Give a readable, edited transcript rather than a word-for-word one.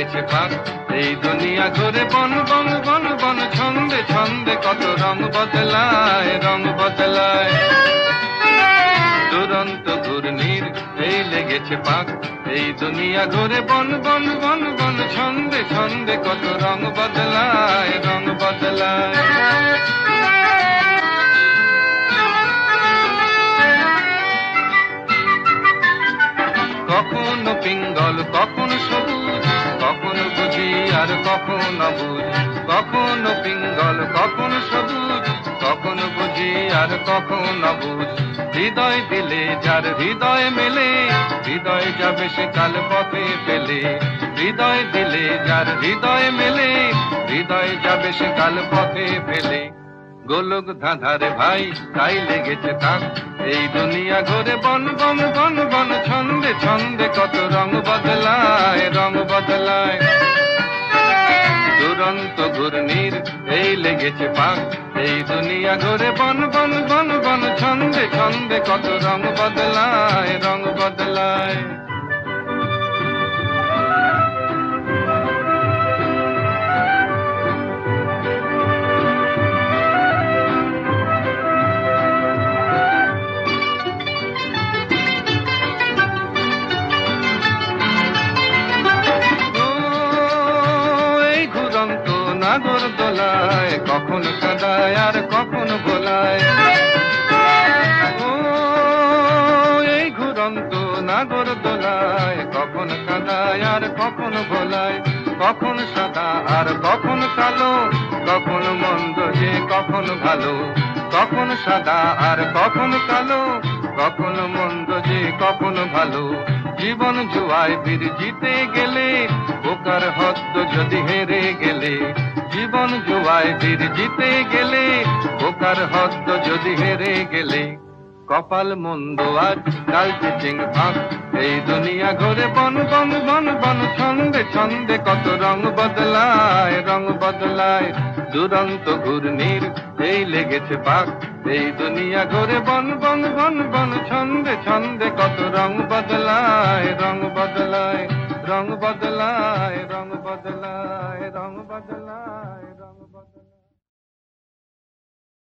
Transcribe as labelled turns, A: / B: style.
A: লেগেছে পাক, এই দুনিয়া ঘুরে বন বন বন বন, ছন্দে ছন্দে কত রং বদলায়, রং বদলায়। দুরন্ত ঘূর্ণির এই লেগেছে পাক, এই দুনিয়া ঘুরে বন বন বন বন, ছন্দে ছন্দে কত রং বদলায়, রং বদলায়। কখনো পিঙ্গল কখনো সবুজ, কখনো বুঝি আর কখনো বুঝ, কখনো পিঙ্গল কখনো সবুজ, কখনো বুঝি আর কখনো বুঝ। হৃদয় দিলে যার হৃদয় মেলে, হৃদয় যাবে সে কাল পথে পেলে। হৃদয় দিলে যার হৃদয় মেলে, হৃদয় যাবে সে কাল পথে পেলে। গোলক ধাঁধারে ভাই তাই লেগেছে তাক, এই দুনিয়া ঘুরে বন বন বন বন, ছন্দে ছন্দে কত রং বদলায়, রং বদলায়। দুরন্ত ঘূর্ণির এই লেগেছে পাক, এই দুনিয়া ঘুরে বন বন বন বন, ছন্দে ছন্দে কত রং বদলায়, রং বদলায়। নাগর দোলায় কখন কাদায় আর কখন ভোলায়, ও এই ঘুরন্ত নাগর দোলায় কখন কাদায় আর কখন ভোলায়। কখন সাদা আর কখন কালো, কখন মন্দ যে কখন ভালো। কখন সাদা আর কখন কালো, কখন মন্দ যে কখন ভালো। জীবন জুয়ায় বীর জিতে গেলে, বোকার হদ্দ যদি হেরে গেলে। জীবন জুয়ায় বীর জিতে গেলে, বোকার হদ্দ যদি হেরে গেলে। কপাল মন্দ আজ কাল চিচিং ফাঁক, এই দুনিয়া ঘুরে বন বন বন বন, ছন্দে ছন্দে কত রং বদলায়, রং বদলায়। দুরন্ত ঘূর্ণির এই লেগেছে পাক, এই দুনিয়া ঘুরে বন বন বন বন, ছন্দে ছন্দে কত রং বদলায়, রং বদলায়, রং বদলায়, রং বদলায়, রং বদলায়।